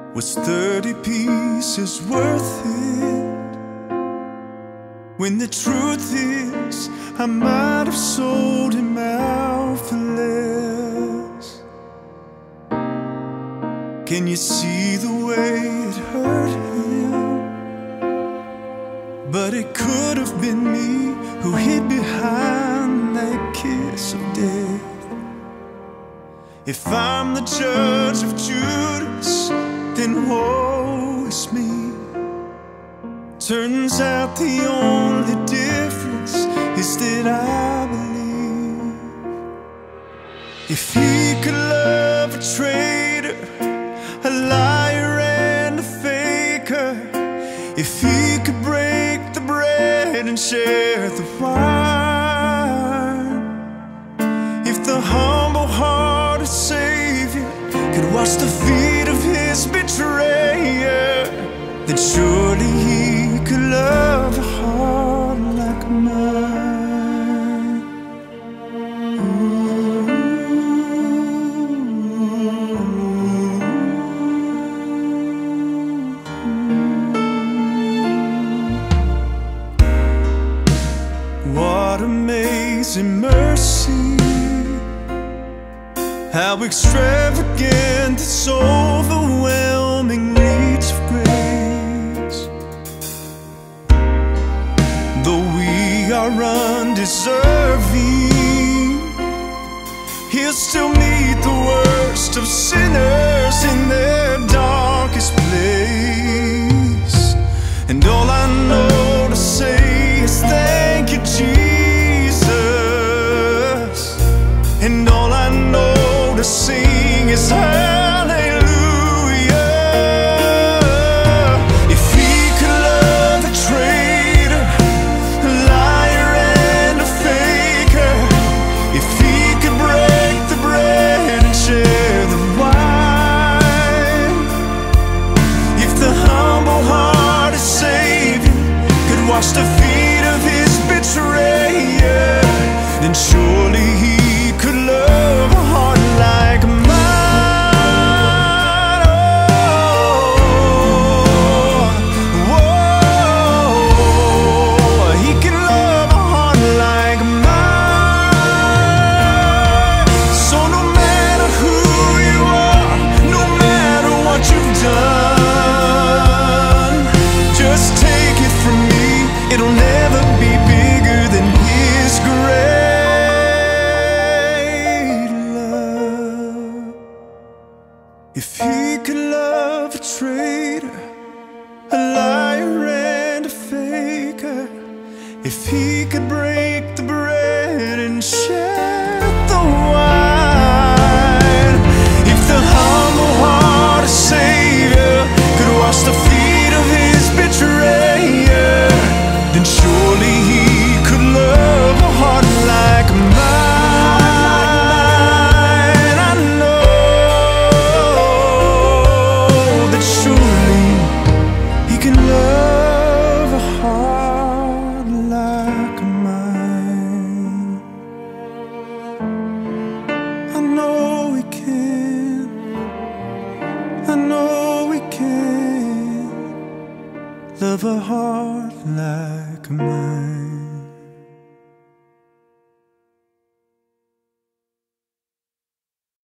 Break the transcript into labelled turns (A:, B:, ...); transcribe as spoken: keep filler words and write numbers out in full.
A: Was thirty pieces worth it? When the truth is, I might have sold him out for less. Can you see the way it hurt him? But it could have been me who hid behind that kiss of death. If I'm the judge of Judas, then woe is me. Turns out the only difference is that I believe. If he could love a traitor, a liar and a faker, if he could break the bread and share the wine, if the humble-hearted Savior could wash the feet of his betrayer, then surely he could love a heart like mine. Ooh. What amazing mercy, how extravagant this overwhelming reach of grace. Though we are undeserving, he'll still meet the worst of sinners in their darkest place. And all I know to say is thank you, Jesus. And all I know to sing is hallelujah. If he could love a traitor, a liar and a faker, if he could break the bread and share the wine, if the humble-hearted Savior could wash the feet of his betrayer, then surely he could love a heart like mine. Oh, oh, he can love a heart like mine. So no matter who you are, no matter what you've done, just take it from me, it'll never be bigger than his grace. If he could love a traitor, a liar and a faker, if he could break the bread and share the wine, if the humble-hearted Savior could wash the feet of his betrayer, then surely he could love a heart like mine. Love a heart like mine.